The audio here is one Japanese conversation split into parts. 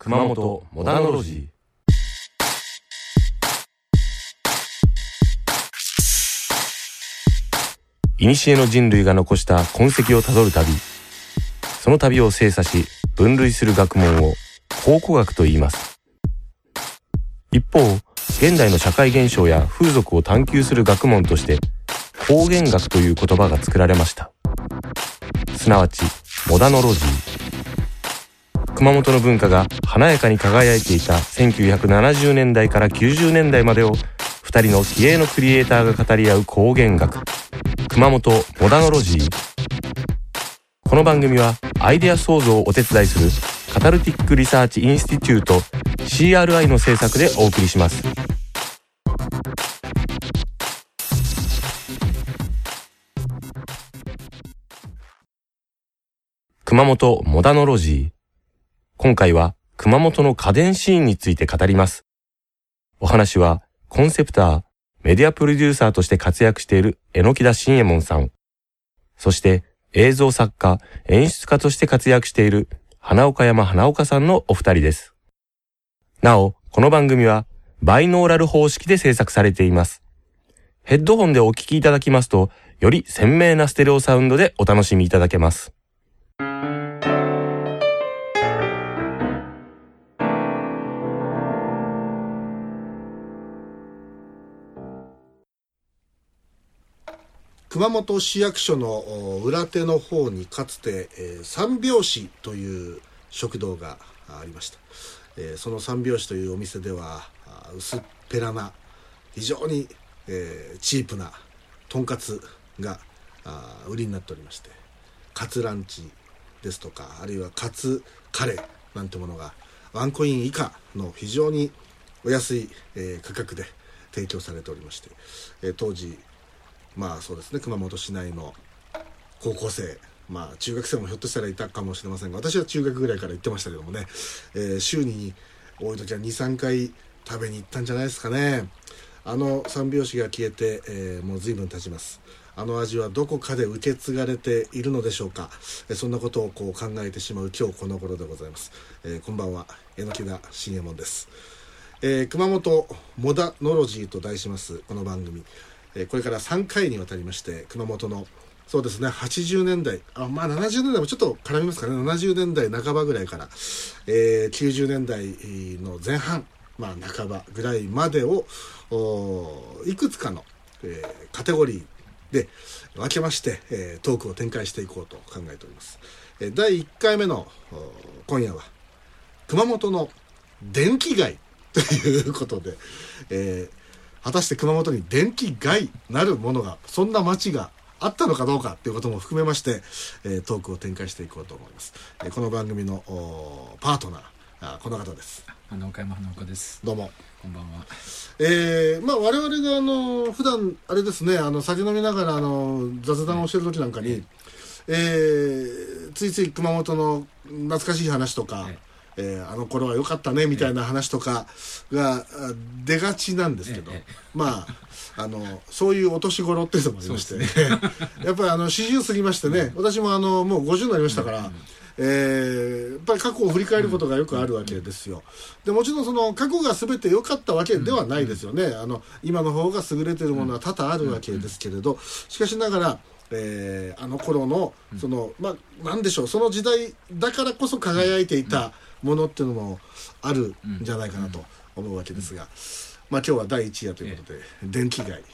熊本モダノロジー。古の人類が残した痕跡をたどる旅。その旅を精査し分類する学問を考古学と言います。一方、現代の社会現象や風俗を探求する学問として考現学という言葉が作られました。すなわちモダノロジー。熊本の文化が華やかに輝いていた1970年代から90年代までを二人の気鋭のクリエイターが語り合う考現学、熊本モダノロジー。この番組はアイデア創造をお手伝いするカタルティックリサーチインスティテュート CRI の制作でお送りします。熊本モダノロジー。今回は熊本の家電シーンについて語ります。お話はコンセプター、メディアプロデューサーとして活躍している榎田信右衛門さん。そして映像作家、演出家として活躍している花岡山花岡さんのお二人です。なお、この番組はバイノーラル方式で制作されています。ヘッドホンでお聞きいただきますと、より鮮明なステレオサウンドでお楽しみいただけます。 熊本市役所の裏手の方にかつて三拍子という食堂がありました。その三拍子というお店では薄っぺらな非常にチープなとんかつが売りになっておりまして、カツランチですとか、あるいはカツカレーなんてものがワンコイン以下の非常にお安い価格で提供されておりまして、当時そうですね、熊本市内の高校生、中学生もひょっとしたらいたかもしれませんが、私は中学ぐらいから行ってましたけどもね、週に多い時は 2,3 回食べに行ったんじゃないですかね。あの三拍子が消えて、もう随分経ちます。あの味はどこかで受け継がれているのでしょうか。そんなことを考えてしまう今日この頃でございます。こんばんは、榎田信右衛門です。熊本モダノロジーと題しますこの番組、これから3回にわたりまして熊本のそうですね80年代70年代もちょっと絡みますかね。70年代半ばぐらいから、90年代の前半、半ばぐらいまでをいくつかの、カテゴリーで分けまして、トークを展開していこうと考えております。第1回目の今夜は熊本の電気街ということで、果たして熊本に電気街なるものが、そんな街があったのかどうかということも含めまして、トークを展開していこうと思います。この番組のパートナー、この方です。 花岡山花岡です。 どうもこんばんは。 我々が普段あれですね、酒飲みながら雑談をしてる時なんかに、ついつい熊本の懐かしい話とか、あの頃は良かったねみたいな話とかが出がちなんですけど、そういうお年頃っていうのもありまして、やっぱり40過ぎましてね、私ももう50になりましたから、やっぱり過去を振り返ることがよくあるわけですよ。でもちろんその過去が全て良かったわけではないですよね。今の方が優れているものは多々あるわけですけれど、しかしながらあの頃のなんでしょう、その時代だからこそ輝いていたものっていうのもあるんじゃないかなと思うわけですが、今日は第1夜ということで、電気街、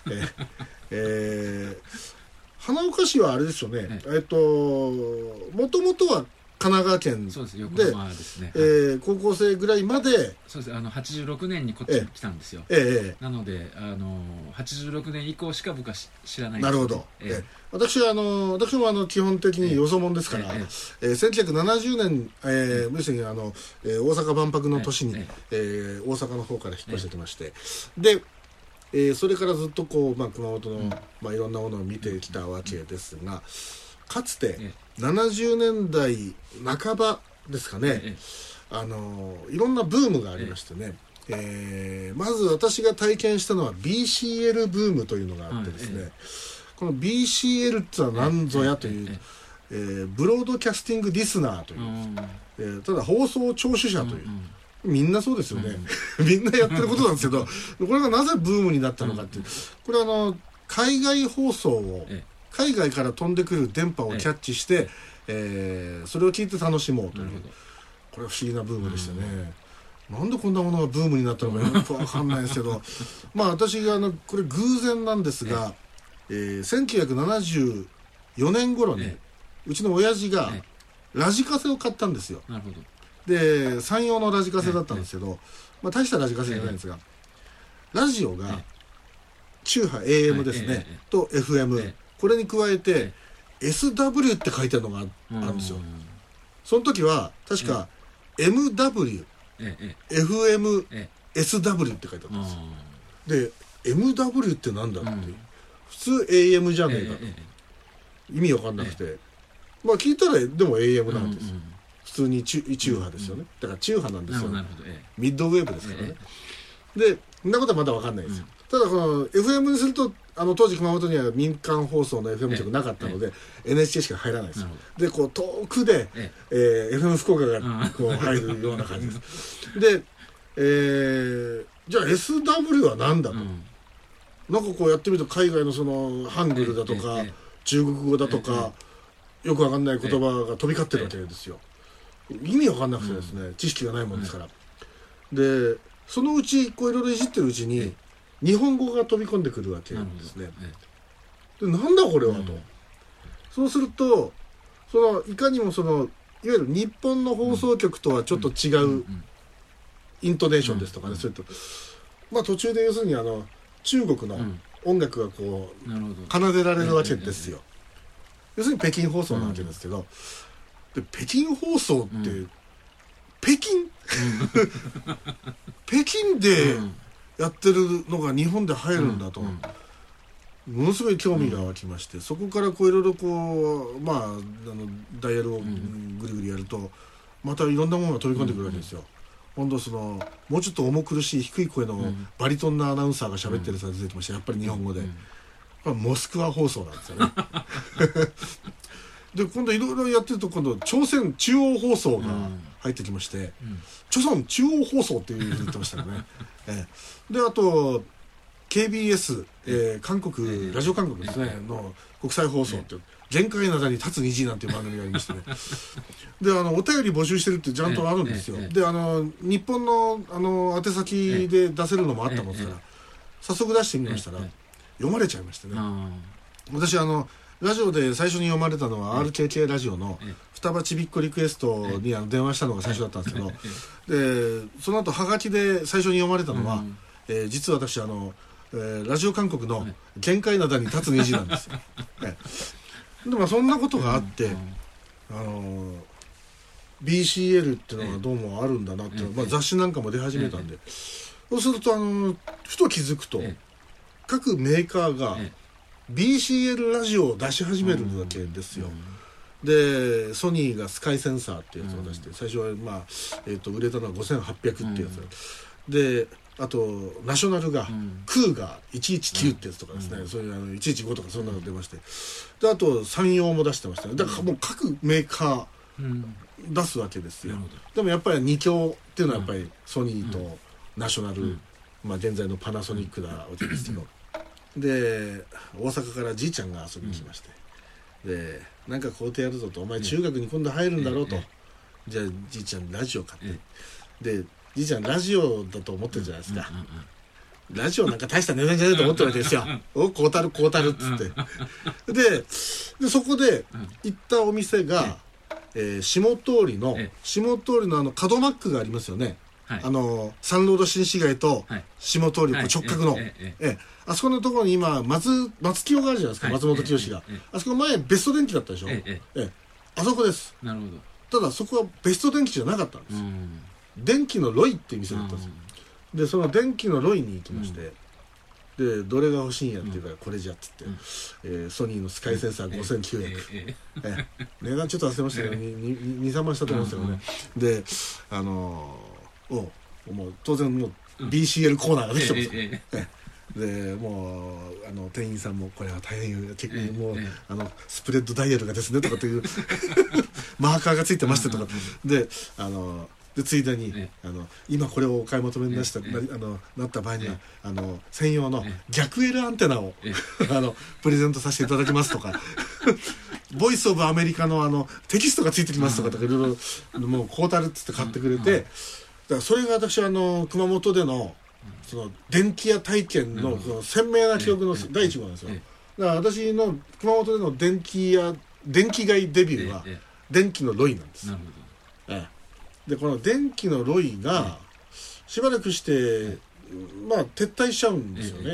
花岡市はあれですよね、もともとは神奈川県で、 そうです、横浜ですね。 高校生ぐらいまで、 そうです、86年にこっちに来たんですよ。なので86年以降しか僕は知らないんですよ、ね。なるほど。 私も基本的によそ者ですから、1970年、要するに大阪万博の年に、大阪の方から引っ越してきまして、で、それからずっと熊本の、いろんなものを見てきたわけですが、かつて70年代半ばですかね、いろんなブームがありましてね、まず私が体験したのは BCL ブームというのがあってですね、この BCL ってのは何ぞやという、 ブロードキャスティングリスナーという、ただ放送聴取者という、みんなそうですよね、みんなやってることなんですけど、これがなぜブームになったのかっていう、これは海外放送を、海外から飛んでくる電波をキャッチして、それを聞いて楽しもうという、これは不思議なブームでしたね。なんでこんなものがブームになったのかよくわかんないですけどまあ私がこれ偶然なんですが、1974年頃に、うちの親父がラジカセを買ったんですよ。 なるほど。 で山陽のラジカセだったんですけど、まあ、大したラジカセじゃないんですが、ラジオが中波 AM ですね、と FM、これに加えて SW って書いてあるのがあるんですよ。その時は確か MW、FM、SW って書いてあったんですよ。で MW ってなんだって、普通 AM じゃねえかと、意味わかんなくて、まあ聞いたらでも AM なんですよ。普通に中波ですよね。だから中波なんですよ。ミッドウェーブですからね。でそんなことはまだわかんないですよ。ただこの FM にすると当時熊本には民間放送の FM 局なかったので NHK しか入らないですよ。でこう遠くで FM 福岡がこう入るような感じです。でじゃあ SW は何だと、なんかこうやってみると海外のそのハングルだとか中国語だとかよくわかんない言葉が飛び交ってるわけですよ。意味わかんなくてですね、知識がないもんですから。でそのうちこういろいろいじってるうちに日本語が飛び込んでくるわけですね。でなんだこれはと、そうするといかにもいわゆる日本の放送局とはちょっと違うイントネーションですとかね、それとまあ途中で要するに中国の音楽がこう奏でられるわけですよ。要するに北京放送なわけですけど、で北京放送って、北京北京でやってるのが日本で入るんだと、ものすごい興味が湧きまして、そこからこういろいろこうまあダイヤルをぐりぐりやるとまたいろんなものが飛び込んでくるわけですよ。今度もうちょっと重苦しい低い声のバリトンなアナウンサーが喋ってるやつが出てきました。やっぱり日本語で、モスクワ放送なんですよねで今度いろいろやってると今度朝鮮中央放送が入ってきまして、朝鮮中央放送っていうふうに言ってましたよねであと KBS、韓国、ラジオ韓国ですね、の国際放送って限界灘に立つ虹なんていう番組がありましてねでお便り募集してるってちゃんとあるんですよ。で日本の宛先で出せるのもあったもんですから、早速出してみましたら、読まれちゃいましてね。私ラジオで最初に読まれたのは RKK ラジオの双葉ちびっこリクエストに電話したのが最初だったんですけど、でその後はがきで最初に読まれたのは、実は私ラジオ韓国の限界灘に立つ虹なんですよでもそんなことがあって、BCL っていうのがどうもあるんだなって、雑誌なんかも出始めたんで、そうするとふと気づくと、各メーカーが BCL ラジオを出し始めるわけですよ。でソニーがスカイセンサーっていうやつを出して、最初は売れたのは5800っていうやつで、あとナショナルが、クーが119ってやつとかですね、そういう115とかそんなの出まして、であと山陽も出してましたね。だからもう各メーカー出すわけですよ。でもやっぱり2強っていうのはやっぱりソニーとナショナル、現在のパナソニックなわけですけど、で大阪からじいちゃんが遊びに来まして、でなんか買うてやるぞと、お前中学に今度入るんだろうと、じゃあじいちゃんラジオ買って、でじいちゃんラジオだと思ってるじゃないですか、ラジオなんか大した値段じゃないと思ってるわけですよおこうたるこうたるっつってでそこで行ったお店が、下通りの角マックがありますよね、サンロード新市街と下通り直角の、あそこのところに今松清があるじゃないですか、松本清が、あそこ前ベスト電機だったでしょ、あそこです。なるほど。ただそこはベスト電機じゃなかったんです、電気のロイっていう店だったんですよ。でその電気のロイに行きまして、でどれが欲しいんやっていうからこれじゃっつって、ソニーのスカイセンサー5900、値段ちょっと忘れましたけど 2,3 万したと思うんですよね。でもう当然もう BCL コーナーができてますよ、 でもう店員さんもこれは大変よ、もうスプレッドダイヤルがですねとかっていうマーカーがついてましてとかでついでに、今これをお買い求めになった場合には、専用の逆 L アンテナをプレゼントさせていただきますとかボイスオブアメリカのテキストがついてきますとかいろいろもうこうたるっつって買ってくれて、だからそれが私は熊本でのその電気屋体験のその鮮明な記憶の第一号なんですよ。だから私の熊本での電気街デビューは電気のロイなんです。でこの電気のロイがしばらくして撤退しちゃうんですよね。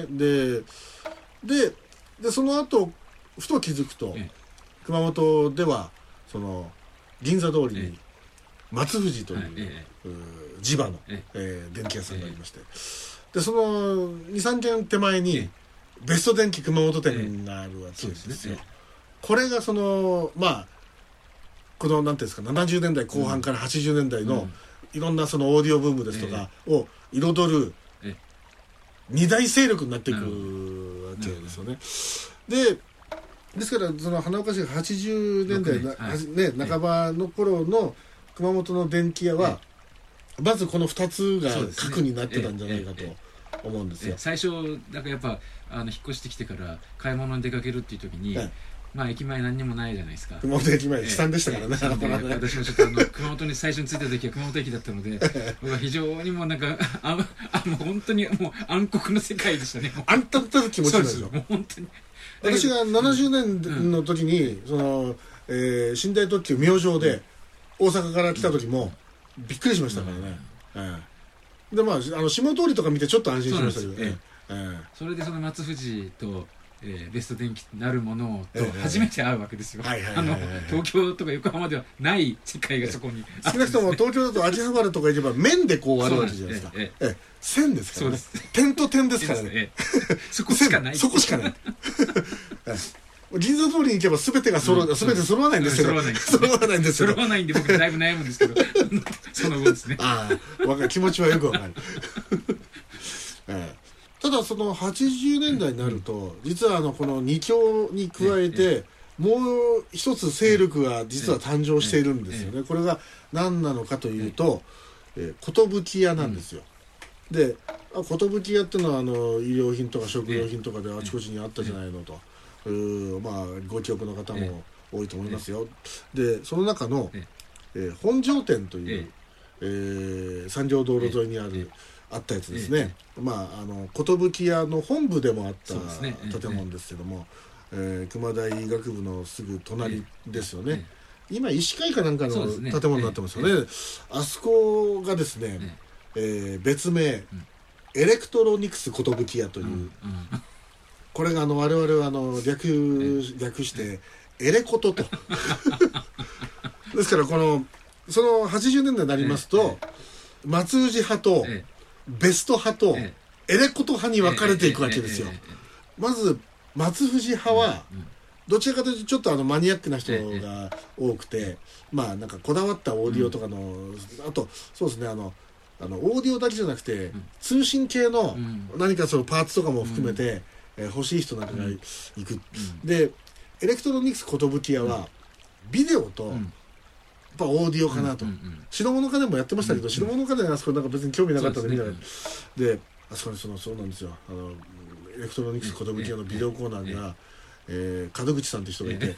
でその後ふと気づくと熊本ではその銀座通りに松藤という地場の電気屋さんがありまして、でその 2,3 軒手前にベスト電気熊本店があるわけですよ。これがそのこのなんていうんですか、70年代後半から80年代のいろんなそのオーディオブームですとかを彩る二大勢力になっていくわけですよね。ですからその花岡市が80年代半ばの頃の熊本の電気屋はまずこの2つが核になってたんじゃないかと思うんですよ。 最初だからやっぱ引っ越してきてから買い物に出かけるっていう時に、駅前何にもないじゃないですか。 熊本駅前悲惨でしたからね。 私もちょっと熊本に最初に着いた時は熊本駅だったので僕は非常にもうなんかもう本当にもう暗黒の世界でしたね。 あんたったる気持ちなんですよ。 本当に私が70年の時にその寝台特急明星で大阪から来た時もびっくりしましたからね。で下通りとか見てちょっと安心しましたけどね。 それでその松藤とベスト電気なるものと初めて会うわけですよ。東京とか横浜ではない世界がそこに少なくとも東京だと秋葉原とか行けば面でこうあるわけじゃないですか。線ですからね。点と点ですからね。 そこしかない。 そこしかない。銀座通りに行けば全てが揃わないんですけど、揃わないんで僕だいぶ悩むんですけどその後ですね。 気持ちはよくわかる。ただその80年代になると実はこの2強に加えてもう一つ勢力が実は誕生しているんですよね。これが何なのかというと寿屋なんですよ。で寿屋っていうのは衣料品とか食料品とかであちこちにあったじゃないのとご記憶の方も多いと思いますよ。でその中の本庄店という三条道路沿いにあったやつですね。寿屋の本部でもあった建物ですけども、熊大医学部のすぐ隣ですよね。今医師会かなんかの建物になってますよね。あそこがですね、別名エレクトロニクス寿屋という、これが我々は略してエレコトとですからその80年代になりますと松藤派とベスト派とエレコト派に分かれていくわけですよ。まず松藤派はどちらかというとちょっとマニアックな人が多くてなんかこだわったオーディオとかのあとそうですねオーディオだけじゃなくて通信系の何かそのパーツとかも含めて欲しい人なんかが行く。でエレクトロニクス寿屋はビデオとやっぱオーディオかなと。白物家電もやってましたけど白物家電はあそこなんか別に興味なかったんで見なかった。であそこにそうなんですよ。エレクトロニクス寿屋のビデオコーナーには門口さんって人がいて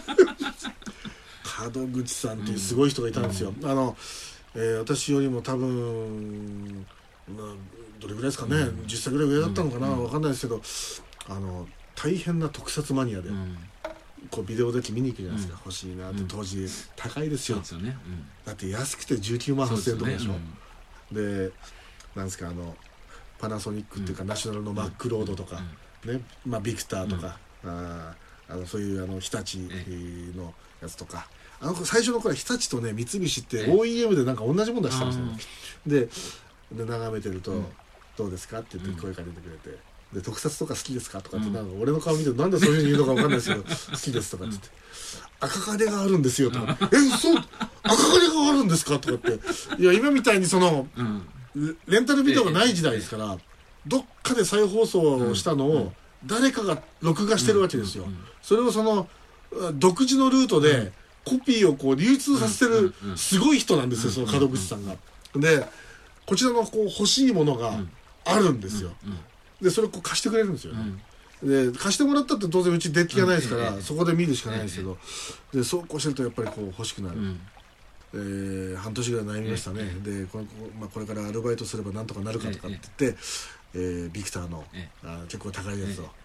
門口さんっていうすごい人がいたんですよ。私よりも多分どれぐらいですかね、10歳ぐらい上だったのかな、分かんないですけど大変な特撮マニアで、こうビデオデッキ見に行くじゃないですか、欲しいなって。当時高いですよ。だって安くて19万8000円とかでしょ。でなんですかパナソニックっていうかナショナルのマックロードとかね、ビクターとかそういう日立のやつとか最初の頃は日立とね三菱って OEM でなんか同じもの出してましたね。で眺めてるとどうですかって言って声かけてくれて、で特撮とか好きですかとかってなんか俺の顔見てなんでそういうふうに言うのか分かんないですけど好きですとかって言って赤金があるんですよとかそう赤金があるんですかとかっていや今みたいにレンタルビデオがない時代ですからどっかで再放送したのを誰かが録画してるわけですよ。それをその独自のルートでコピーをこう流通させてるすごい人なんですよ、その門口さんが。でこちらのこう欲しいものがあるんですよ。でそれをこう貸してくれるんですよね。で貸してもらったって当然うちデッキがないですから、そこで見るしかないですけど、でそうこうしてるとやっぱりこう欲しくなる。半年ぐらい悩みましたね。でこれからアルバイトすればなんとかなるかとかって言って、ビクターの結構高いやつを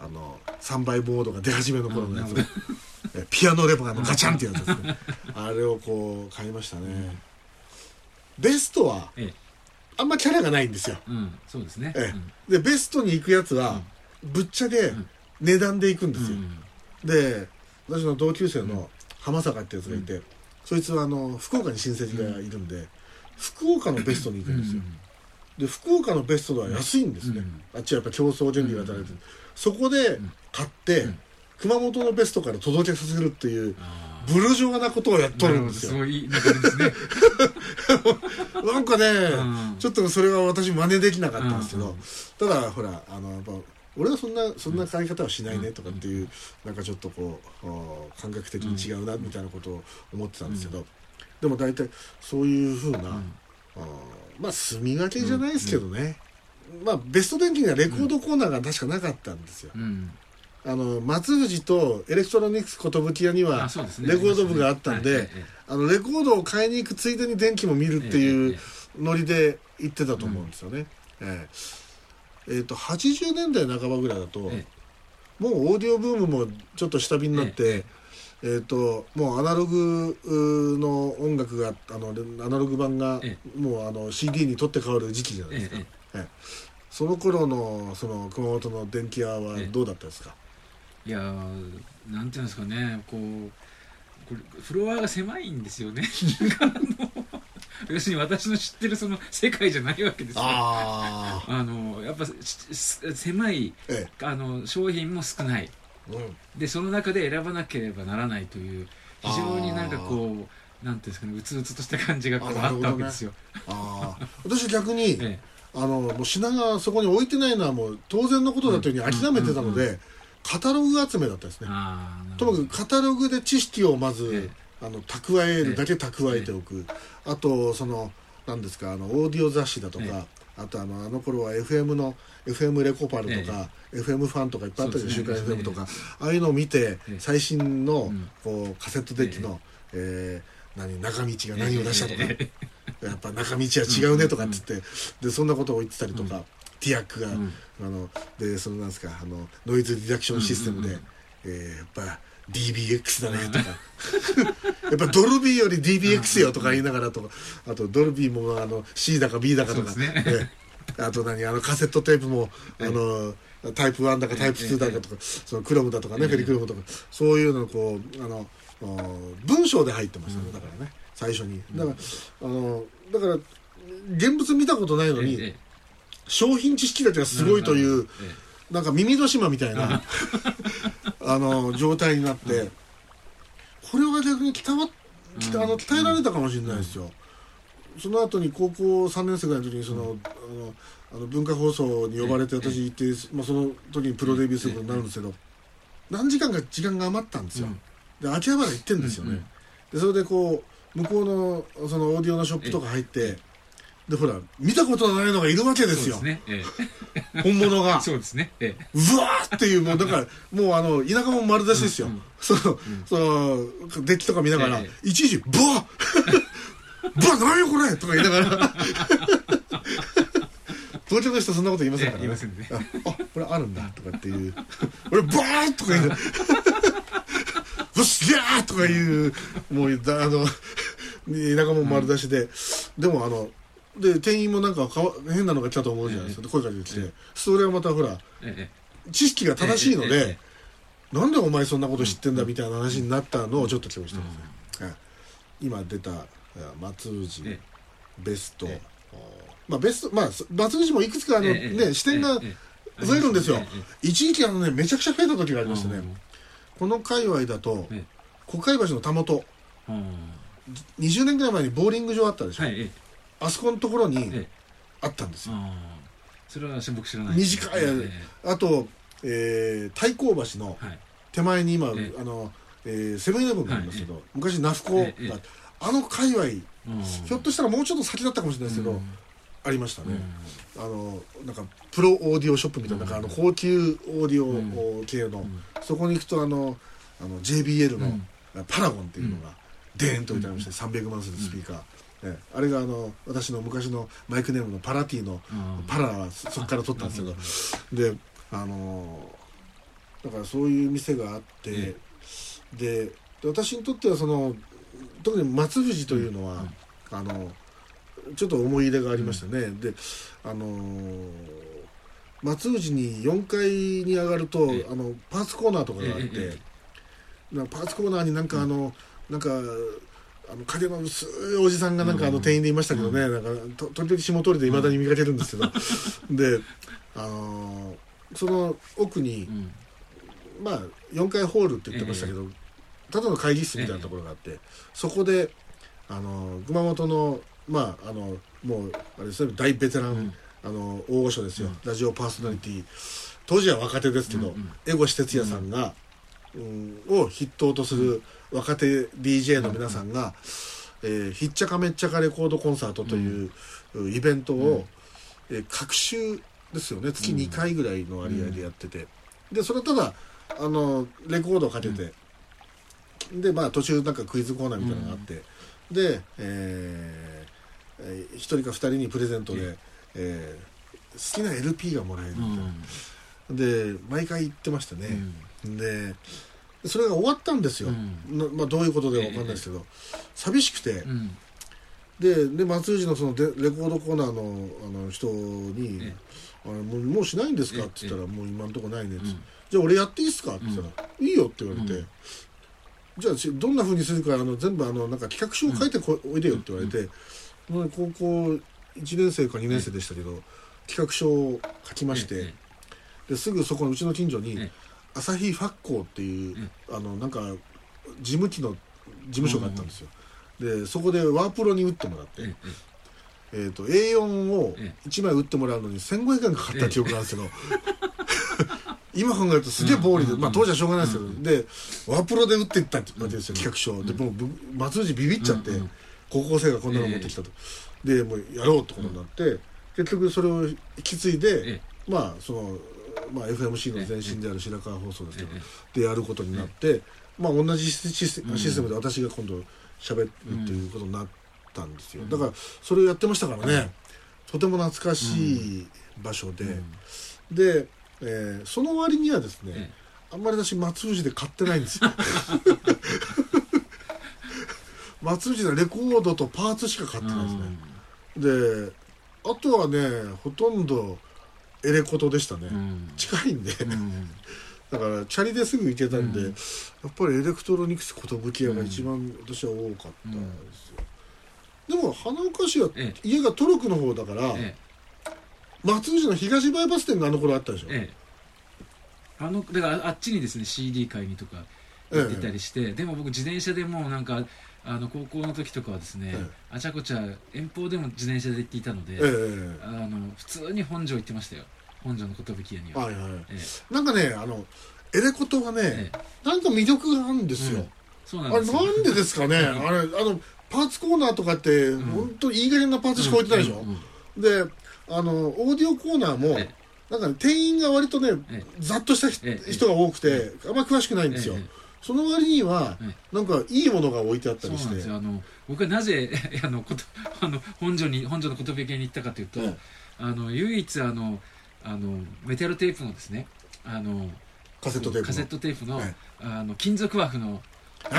3倍ボードが出始めの頃のやつピアノレバーのガチャンっていうやつですね。あれをこう買いましたね。ベストはあんまキャラがないんですよ。 そうですね。 でベストに行くやつはぶっちゃけ値段で行くんですよ。で私の同級生の浜坂ってやつがいて、そいつは福岡に親戚がいるんで、福岡のベストに行くんですよ。で福岡のベストは安いんですね。あっちはやっぱ競争原理が働いてる。そこで買って熊本のベストから届けさせるっていうブルジョワなことをやっとるんですよ。 そういい流れですね。 なんかね、ちょっとそれは私真似できなかったんですけど、ただほらやっぱ俺はそんな買い方はしないねとかっていう、なんかちょっとこう感覚的に違うなみたいなことを思ってたんですけど、でも大体そういうふうな、まあ住み分けじゃないですけどね、まあベスト電機にはレコードコーナーが確かなかったんですよ。松藤とエレクトロニクス寿屋にはレコード部があったんで、レコードを買いに行くついでに電気も見るっていうノリで行ってたと思うんですよね。80年代半ばぐらいだと、もうオーディオブームもちょっと下火になって、もうアナログの音楽がアナログ版がもうCD に取って変わる時期じゃないですか。その頃のその熊本の電気屋はどうだったですか？ いやなんていうんですかね、これフロアが狭いんですよね。要するに私の知ってるその世界じゃないわけですよ。やっぱ狭い、商品も少ない、でその中で選ばなければならないという非常になんかこうなんていうんですかね、うつうつとした感じがこうあったわけですよ。 私逆に、もう品がそこに置いてないのはもう当然のことだというふうに諦めてたので、カタログ集めだったですね。ともかくカタログで知識をまず、蓄えるだけ蓄えておく。あとその何ですかオーディオ雑誌だとか、あとあの頃は FM レコパルとか、FM ファンとかいっぱいあったじゃん、週刊 FM とか、ああいうのを見て、最新のこうカセットデッキの、中道が何を出したとか、やっぱ中道は違うねとかって言って、でそんなことを言ってたりとか、ティアックが、でそのなんですかノイズリダクションシステムで、やっぱDBX だねとかやっぱドルビーより DBX よとか言いながらとか、あとドルビーもC だか B だかとか、あとカセットテープもタイプ1だかタイプ2だかとか、そのクロムだとかね、フェリクロムとか、そういうのこう文章で入ってましたね。だからね最初にだから現物見たことないのに商品知識だけがすごいという、なんか耳戸島みたいな状態になって、これは逆に鍛えられたかもしれないですよ。その後に高校3年生ぐらいの時に文化放送に呼ばれて私行って、その時にプロデビューすることになるんですけど、何時間か時間が余ったんですよ。で秋葉原行ってんですよね。でそれでこう向こうのそのオーディオのショップとか入って、でほら見たことないのがいるわけですよ。本物が。そうですね。うわーっていう、もうだからもう田舎も丸出しですよ。そのデッキとか見ながらいちいちブワッ何よこれとか言いながら。東京の人そんなこと言いませんからね。これあるんだとかっていう。俺バーッとか言う。よしギャーとかいうもう田舎も丸出しで、でもで店員もなんか変なのが来たと思うじゃないですか。声かけてきて、それはまたほら知識が正しいので、なんでお前そんなこと知ってんだみたいな話になったのをちょっと気にしてますね。今出た松藤ベスト、ベスト松藤もいくつか視点が増えるんですよ。一時期めちゃくちゃ増えた時がありましたね。この界隈だと小海橋のたもと、20年ぐらい前にボーリング場あったでしょ。あそこのところにあったんですよ。 それは僕知らない。 短い、あと、太閤橋の手前に今、セブンイレブンがありますけど、昔ナフコが、あの界隈、ひょっとしたらもうちょっと先だったかもしれないですけど、ありましたね。なんかプロオーディオショップみたいな、高級オーディオ系の、そこに行くとJBL のパラゴンっていうのがデーンと置いてありまして、300万するスピーカー、あれが私の昔のマイクネームのパラティのパラはそこから取ったんですけど、でだからそういう店があって、で私にとっては特に松藤というのは、ちょっと思い入れがありましたね。で松藤に4階に上がるとパーツコーナーとかがあって、パーツコーナーになんか影の薄いおじさんが店員でいましたけどね、時々下通りでいまだに見かけるんですけど、でその奥に、4階ホールって言ってましたけど、ただの会議室みたいなところがあって、そこで熊本のもうあれですね、大ベテラン、大御所ですよ、ラジオパーソナリティ、当時は若手ですけど、江越哲也さんが、を筆頭とする若手 DJ の皆さんが、ひっちゃかめっちゃかレコードコンサートというイベントを、隔週ですよね、月2回ぐらいの割合でやってて、でそれただレコードをかけて、で途中なんかクイズコーナーみたいなのがあって、で、1人か2人にプレゼントで、好きな LP がもらえるみたいな、で毎回言ってましたね、でそれが終わったんですよ、どういうことでか分かんないですけど、寂しくて、で松藤のレコードコーナーの人に、もうしないんですかって言ったら、もう今のところないねって、じゃあ俺やっていいっすかって言ったら、いいよって言われて、じゃあどんな風にするか全部なんか企画書を書いておいでよって言われて、高校1年生か2年生でしたけど、企画書を書きまして、ですぐそこのうちの近所に朝日ファッコーっていうなんか事務機の事務所があったんですよ。でそこでワープロに打ってもらって、A4 を1枚打ってもらうのに1500円かかった記憶があるんですけど、今考えるとすげえ暴利で、当時はしょうがないですけど、でワープロで打っていったわけですよ、企画書で。もう松藤ビビっちゃって、高校生がこんなの持ってきたと、でもうやろうってことになって、結局それを引き継いで、FMC の前身である白川放送ですけど、でやることになって、同じシステムで私が今度喋るっていうことになったんですよ。だからそれをやってましたからね、とても懐かしい場所で、でその割にはですね、あんまり私松藤で買ってないんですよ松藤のレコードとパーツしか買ってないですね。であとはね、ほとんどエレコトでしたね、近いんでだからチャリですぐ行けたんで、やっぱりエレクトロニクス寿屋が一番私は多かったんですよ。でも花岡市は家がトルクの方だから、松藤の東バイパス店があの頃あったでしょ。 だからあっちにですね CD 買いにとか行ってたりして、でも僕自転車でもうなんか高校の時とかはですね、あちゃこちゃ遠方でも自転車で行っていたので、普通に本庄行ってましたよ、本庄の寿屋には。 なんかねエレコトはね、なんか魅力があるんですよ。 そうなんですよ。 あれなんでですかねあれパーツコーナーとかって本当いい加減なパーツしか置いてないでしょ。でオーディオコーナーもなんか店員が割とねざっとした人が多くて、あんまり詳しくないんですよ。その割にはなんかいいものが置いてあったりして、 僕はなぜ本庄の寿屋に行ったかというと、唯一メタルテープのですねカセットテープの金属枠の確か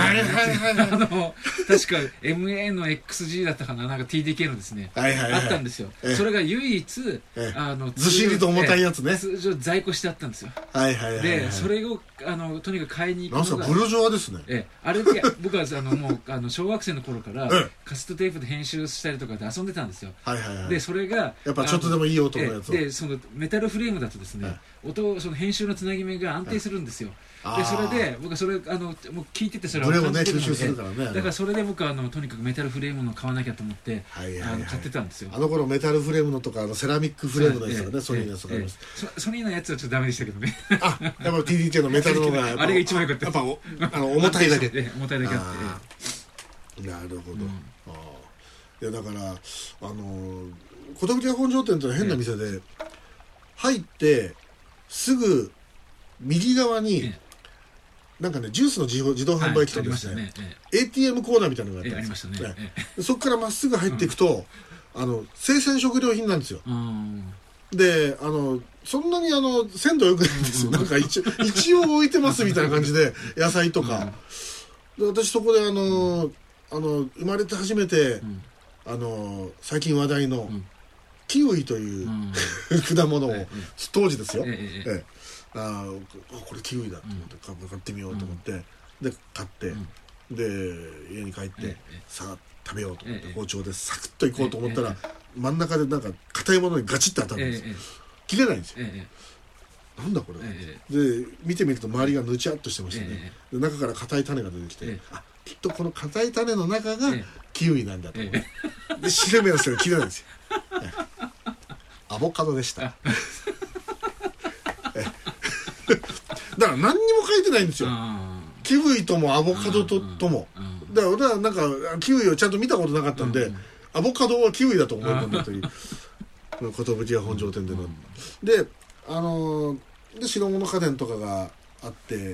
MA の XG だったかな、なんか TDK のですね、あったんですよ。それが唯一ずしりと重たいやつね、 通常在庫してあったんですよ。 はいはいはいはい、 でそれをとにかく買いに行くのがなんすかブルジョワですね。 あれで僕はもう小学生の頃からカセットテープで編集したりとかで遊んでたんですよ。 はいはいはい。 でそれがやっぱちょっとでもいい音のやつをでそのメタルフレームだとですね、その編集のつなぎ目が安定するんですよ。でそれで僕はそれもう聞いててそれを感じてるので、 吸収するからね。 だからそれで僕はとにかくメタルフレームの買わなきゃと思って、 はいはいはい、 買ってたんですよ。 あの頃メタルフレームのとかセラミックフレームのやつとかね、ソニーのやつとかあります。 ソニーのやつはちょっとダメでしたけどね。 やっぱ TDK のメタルのがあれが一番良かった。 やっぱ重たいだけ。 重たいだけあって。なるほど。いやだから寿屋本庄店というのは変な店で、入ってすぐ右側に、なんかねジュースの自動販売機とですね、ATM コーナーみたいなのがあったんですよ。そこからまっすぐ入っていくと、生鮮食料品なんですよ。でそんなに鮮度良くないんですよ。なんか一応置いてますみたいな感じで野菜とか、で私そこで生まれて初めて、最近話題のキウイという果物を当時ですよ、これキウイだと思って買ってみようと思って、で買って、で家に帰って、さあ食べようと思って包丁でサクッといこうと思ったら、真ん中でなんか硬いものにガチッと当たるんですよ。切れないんですよ。なんだこれ、で見てみると周りがぬちゃっとしてましたね。で中から硬い種が出てきて、きっとこの硬い種の中がキウイなんだと思って、で白目をして切れないんですよ。アボカドでした。だから何にも書いてないんですよ。キウイともアボカドとも。だから俺はなんかキウイをちゃんと見たことなかったんで、アボカドはキウイだと思い込んだという寿屋本庄店での。でで白物家電とかがあって、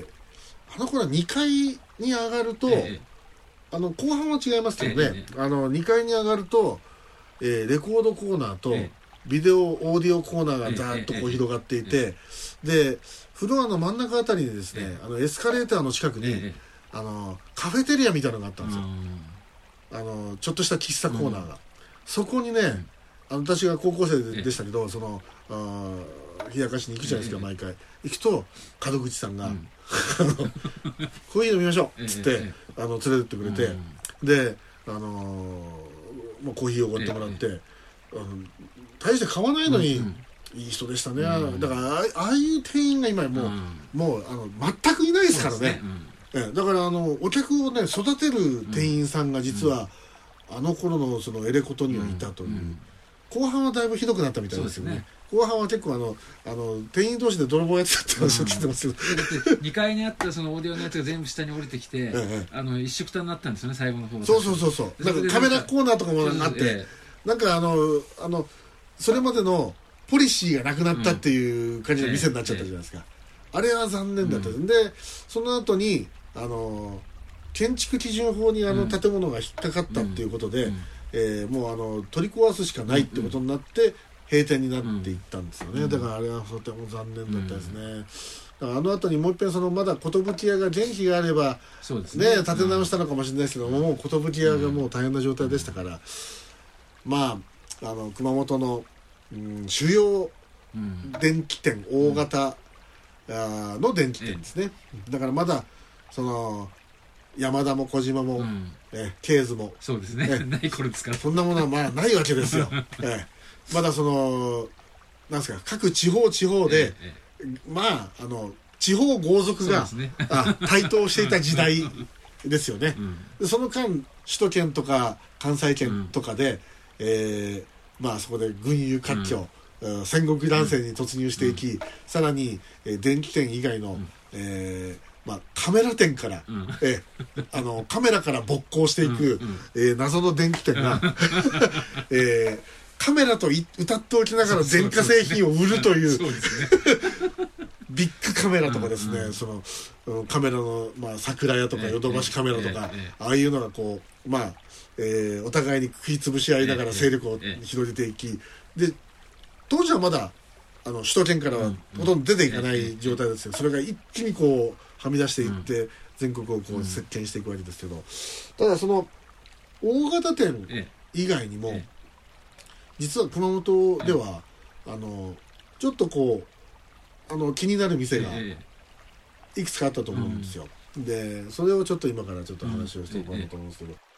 頃は2階に上がると、後半は違いますけどね、2階に上がると、レコードコーナーとビデオオーディオコーナーがザーッとこう広がっていて、でフロアの真ん中あたりにですね、エスカレーターの近くに、カフェテリアみたいなのがあったんですよ。ちょっとした喫茶コーナーが、そこにね、私が高校生でしたけど、冷やかしに行くじゃないですか、毎回行くと門口さんが、コーヒー飲みましょうっつって、連れてってくれて、でもうコーヒーをおごってもらって、大して買わないのに、いい人でしたね。だからああいう店員が今もう全くいないですからね。だからお客をね育てる店員さんが実は、頃のそのエレコトにはいたという。後半はだいぶひどくなったみたいですよね。後半は結構店員同士で泥棒やってたって話を聞いてますけど、 だって2階にあったそのオーディオのやつが全部下に降りてきて、一緒くたになったんですよね、最後の方。 そうなんかカメラコーナーとかもあって、なんかそれまでのポリシーがなくなったっていう感じの店になっちゃったじゃないですか。あれは残念だった。でその後に建築基準法に建物が引っかかったっていうことで、もう取り壊すしかないってことになって閉店になっていったんですよね。だからあれはとても残念だったですね。だから後にもう一遍まだ寿屋が元気があればね建て直したのかもしれないですけど、もう寿屋がもう大変な状態でしたから、まあ熊本の主要電気店、大型の電気店ですね。だからまだ山田も小島も、ケーズもそうですね、ない頃ですから、 そんなものはまあないわけですよ。まだなんですか、各地方で、まあ地方豪族が、台頭していた時代ですよね。その間首都圏とか関西圏とかで、まあそこで軍友割拠、戦国乱世に突入していき、さらに、電気店以外の、カメラ店から、カメラから勃興していく、謎の電気店が、カメラと歌っておきながら電化製品を売るというビッグカメラとかですね、カメラの、桜屋とかヨドバシカメラとか、ああいうのがこう、お互いに食いつぶし合いながら勢力を広げていき、で当時はまだ首都圏からはほとんど出ていかない状態ですよ。それが一気にこうはみ出していって、全国をこう席巻していくわけですけど、ただその大型店以外にも、実は熊本ではちょっとこう気になる店がえいくつかあったと思うんですよ、でそれをちょっと今からちょっと話をしておこうかなと思うんですけど、